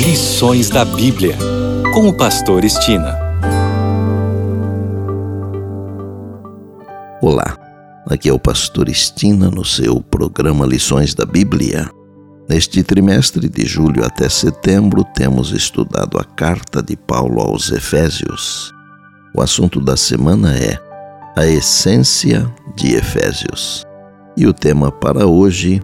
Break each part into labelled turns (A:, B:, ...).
A: Lições da Bíblia, com o pastor Estina.
B: Olá, aqui é o pastor Estina no seu programa Lições da Bíblia. Neste trimestre de julho até setembro temos estudado a carta de Paulo aos Efésios. O assunto da semana é a essência de Efésios. E o tema para hoje: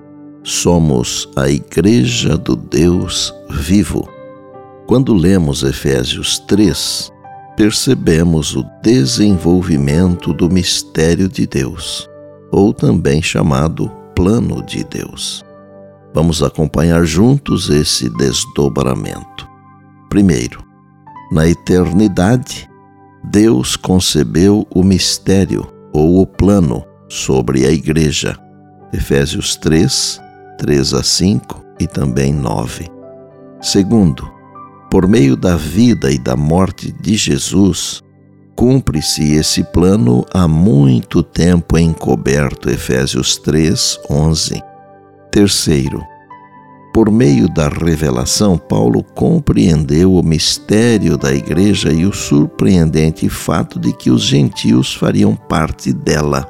B: somos a Igreja do Deus vivo. Quando lemos Efésios 3, percebemos o desenvolvimento do mistério de Deus, ou também chamado plano de Deus. Vamos acompanhar juntos esse desdobramento. Primeiro, na eternidade, Deus concebeu o mistério, ou o plano, sobre a Igreja. Efésios 3, 3 a 5 e também 9. Segundo, por meio da vida e da morte de Jesus, cumpre-se esse plano há muito tempo encoberto. Efésios 3, 11. Terceiro, por meio da revelação, Paulo compreendeu o mistério da Igreja e o surpreendente fato de que os gentios fariam parte dela.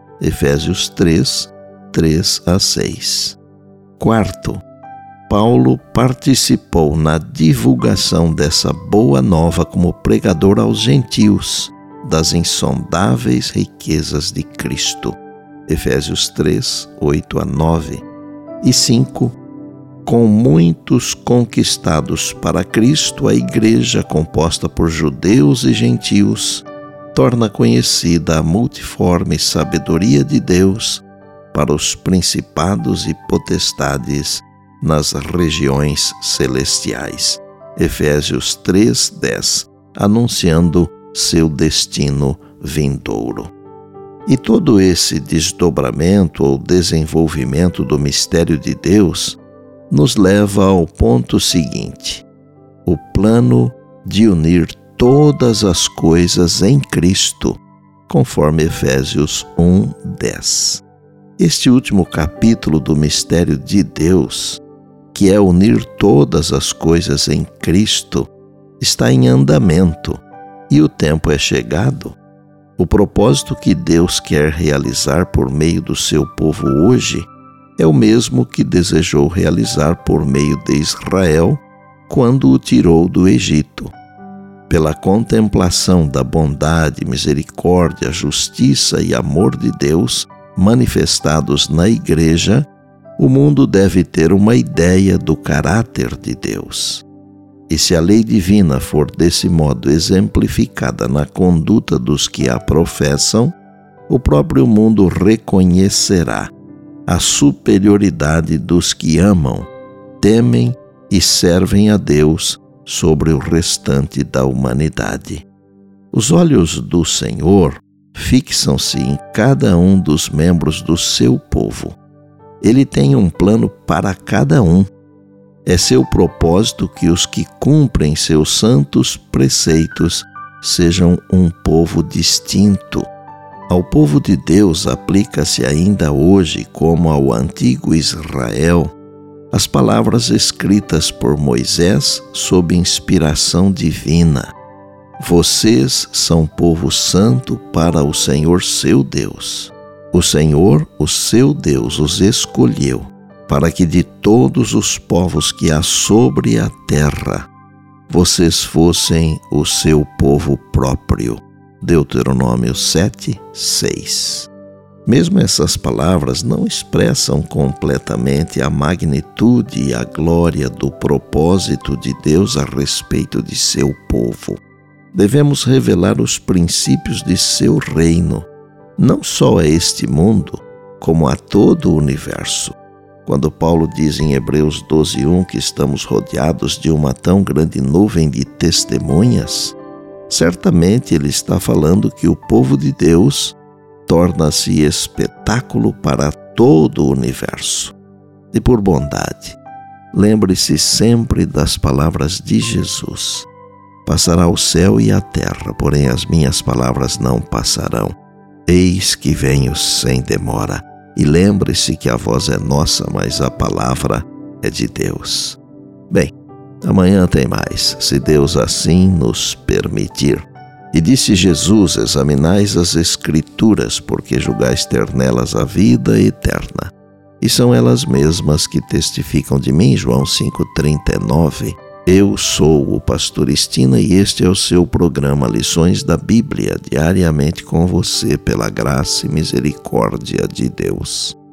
B: Efésios 3, 3 a 6. Quarto, Paulo participou na divulgação dessa boa nova como pregador aos gentios das insondáveis riquezas de Cristo. Efésios 3, 8 a 9. E 5, com muitos conquistados para Cristo, a Igreja, composta por judeus e gentios, torna conhecida a multiforme sabedoria de Deus para os principados e potestades nas regiões celestiais. Efésios 3, 10, anunciando seu destino vindouro. E todo esse desdobramento ou desenvolvimento do mistério de Deus nos leva ao ponto seguinte: o plano de unir todas as coisas em Cristo, conforme Efésios 1, 10. Este último capítulo do mistério de Deus, que é unir todas as coisas em Cristo, está em andamento e o tempo é chegado. O propósito que Deus quer realizar por meio do seu povo hoje é o mesmo que desejou realizar por meio de Israel quando o tirou do Egito. Pela contemplação da bondade, misericórdia, justiça e amor de Deus manifestados na Igreja, o mundo deve ter uma ideia do caráter de Deus. E se a lei divina for desse modo exemplificada na conduta dos que a professam, o próprio mundo reconhecerá a superioridade dos que amam, temem e servem a Deus sobre o restante da humanidade. Os olhos do Senhor fixam-se em cada um dos membros do seu povo. Ele tem um plano para cada um. É seu propósito que os que cumprem seus santos preceitos sejam um povo distinto. Ao povo de Deus aplica-se ainda hoje, como ao antigo Israel, as palavras escritas por Moisés sob inspiração divina. Vocês são povo santo para o Senhor seu Deus. O Senhor, o seu Deus, os escolheu para que de todos os povos que há sobre a terra, vocês fossem o seu povo próprio. Deuteronômio 7, 6. Mesmo essas palavras não expressam completamente a magnitude e a glória do propósito de Deus a respeito de seu povo. Devemos revelar os princípios de seu reino, não só a este mundo, como a todo o universo. Quando Paulo diz em Hebreus 12:1 que estamos rodeados de uma tão grande nuvem de testemunhas, certamente ele está falando que o povo de Deus torna-se espetáculo para todo o universo. E por bondade, lembre-se sempre das palavras de Jesus: passará o céu e a terra, porém as minhas palavras não passarão. Eis que venho sem demora. E lembre-se que a voz é nossa, mas a palavra é de Deus. Bem, Amanhã tem mais, se Deus assim nos permitir. E disse Jesus: examinais as Escrituras, porque julgais ter nelas a vida eterna. E são elas mesmas que testificam de mim. João 5,39. Eu sou o pastor Estina e este é o seu programa Lições da Bíblia, diariamente com você, pela graça e misericórdia de Deus.